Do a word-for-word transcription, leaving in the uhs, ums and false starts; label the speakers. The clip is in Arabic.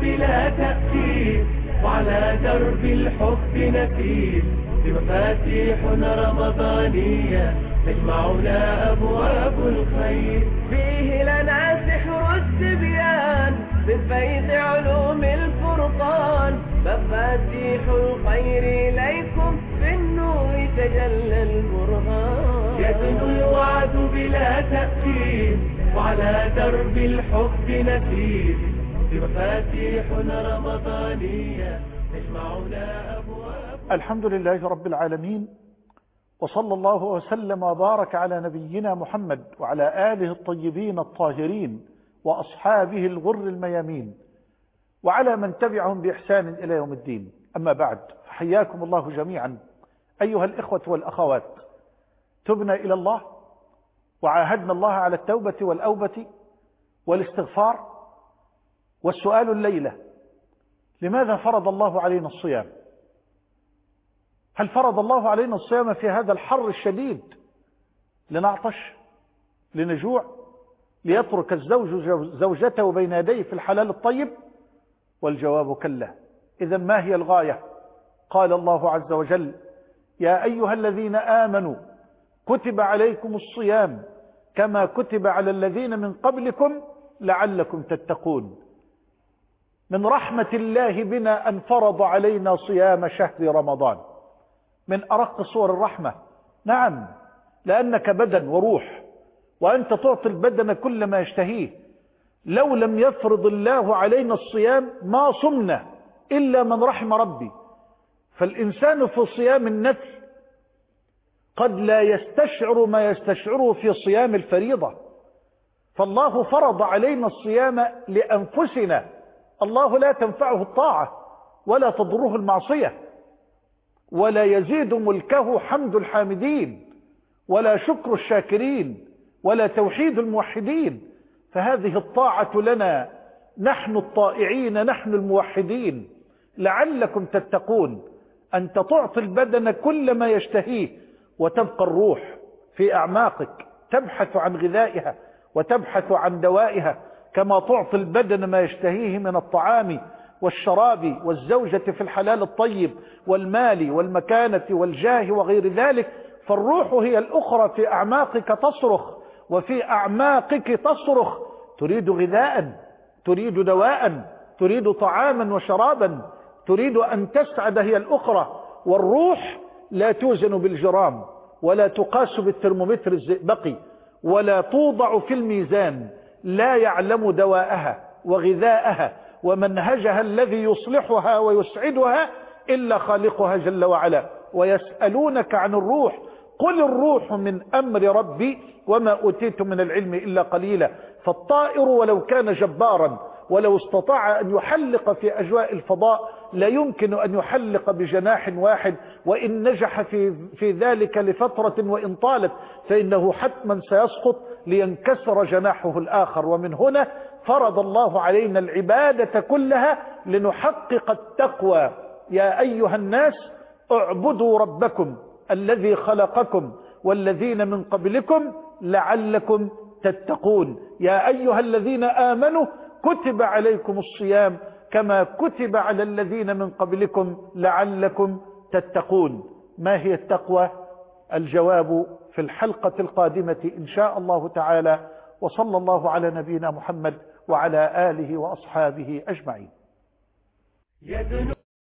Speaker 1: بلا تأثير، وعلى درب الحب نسير بمفاتيح رمضانية تجمعنا أبواب الخير. فيه لنا سحر التبيان من فيض علوم الفرقان، مفاتيح الخير إليكم في النور تجلى البرهان. يدنو الوعد بلا تأثير، وعلى درب الحب نسير بمفاتيح رمضانية تجمعنا أبواب.
Speaker 2: الحمد لله رب العالمين، وصلى الله وسلم وبارك على نبينا محمد وعلى آله الطيبين الطاهرين وأصحابه الغر الميامين وعلى من تبعهم بإحسان إلى يوم الدين. أما بعد، فحياكم الله جميعا أيها الإخوة والأخوات. تبنا إلى الله وعاهدنا الله على التوبة والأوبة والاستغفار، والسؤال الليلة: لماذا فرض الله علينا الصيام؟ هل فرض الله علينا الصيام في هذا الحر الشديد لنعطش، لنجوع، ليترك الزوج زوجته بين يديه في الحلال الطيب؟ والجواب كلا. إذن ما هي الغاية؟ قال الله عز وجل: يا أيها الذين آمنوا كتب عليكم الصيام كما كتب على الذين من قبلكم لعلكم تتقون. من رحمة الله بنا أن فرض علينا صيام شهر رمضان، من أرق صور الرحمة. نعم، لأنك بدن وروح، وأنت تعطي البدن كل ما يشتهيه. لو لم يفرض الله علينا الصيام ما صمنا إلا من رحم ربي. فالإنسان في صيام النفل قد لا يستشعر ما يستشعره في صيام الفريضة. فالله فرض علينا الصيام لأنفسنا. الله لا تنفعه الطاعة ولا تضره المعصية، ولا يزيد ملكه حمد الحامدين ولا شكر الشاكرين ولا توحيد الموحدين. فهذه الطاعة لنا نحن الطائعين، نحن الموحدين، لعلكم تتقون. أنت تعطي البدن كل ما يشتهيه، وتبقى الروح في أعماقك تبحث عن غذائها وتبحث عن دوائها، كما تعطي البدن ما يشتهيه من الطعام والشراب والزوجة في الحلال الطيب والمال والمكانة والجاه وغير ذلك. فالروح هي الأخرى في أعماقك تصرخ، وفي أعماقك تصرخ، تريد غذاء، تريد دواء، تريد طعاما وشرابا، تريد أن تسعد هي الأخرى. والروح لا توزن بالجرام، ولا تقاس بالترمومتر الزئبقي، ولا توضع في الميزان. لا يعلم دواءها وغذاءها ومنهجها الذي يصلحها ويسعدها إلا خالقها جل وعلا. ويسألونك عن الروح، قل الروح من أمر ربي وما أوتيت من العلم إلا قليلا. فالطائر ولو كان جبارا، ولو استطاع أن يحلق في أجواء الفضاء، لا يمكن أن يحلق بجناح واحد، وإن نجح في, في ذلك لفترة وإن طالت فإنه حتما سيسقط لينكسر جناحه الآخر. ومن هنا فرض الله علينا العبادة كلها لنحقق التقوى. يا أيها الناس اعبدوا ربكم الذي خلقكم والذين من قبلكم لعلكم تتقون. يا أيها الذين آمنوا كتب عليكم الصيام كما كتب على الذين من قبلكم لعلكم تتقون. ما هي التقوى؟ الجواب في الحلقة القادمة إن شاء الله تعالى. وصلى الله على نبينا محمد وعلى آله وأصحابه أجمعين.